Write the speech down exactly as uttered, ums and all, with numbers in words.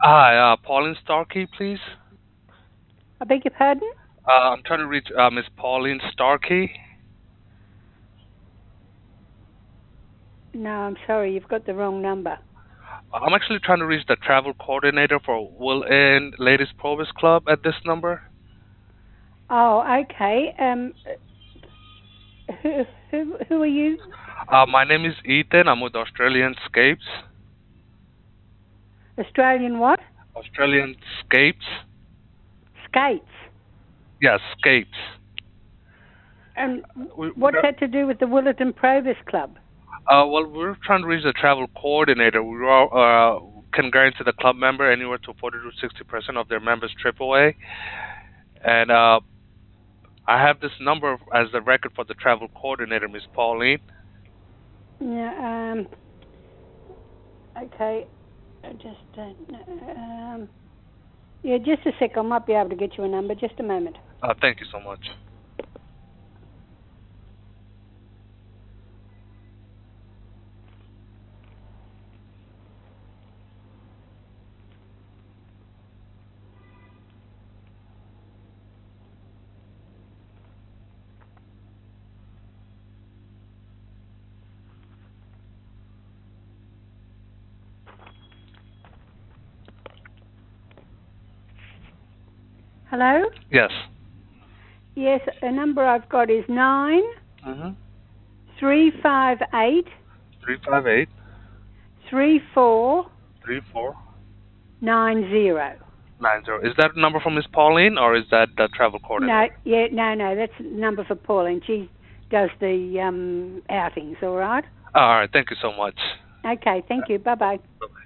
Hi, uh, Pauline Starkey, please. I beg your pardon? Uh, I'm trying to reach uh, Miss Pauline Starkey. No, I'm sorry, you've got the wrong number. I'm actually trying to reach the travel coordinator for Will Inn Ladies Provis Club at this number. Oh, okay. Um, who who who are you? Uh, my name is Ethan. I'm with Australian Scapes. Australian what? Australian Scapes? Skates. Yes, Scapes. And We, we what's got, that to do with the Willerton Provis Club? uh, well, we're trying to reach the travel coordinator. We are, uh, can guarantee the club member anywhere to forty to sixty percent of their members' trip away. And uh, I have this number as the record for the travel coordinator, Miss Pauline. Yeah. Um. Okay. I just don't know. Um. Yeah, just a sec. I might be able to get you a number. Just a moment. Uh, thank you so much. Hello. Yes. Yes, the number I've got is nine Mm-hmm. three five eight Three five eight three four three four nine zero. nine zero. Is that a number from Miss Pauline or is that the travel No, coordinator? yeah, no, no. That's the number for Pauline. She does the um outings. All right. Oh, all right. Thank you so much. Okay. Thank you. Bye bye. Bye.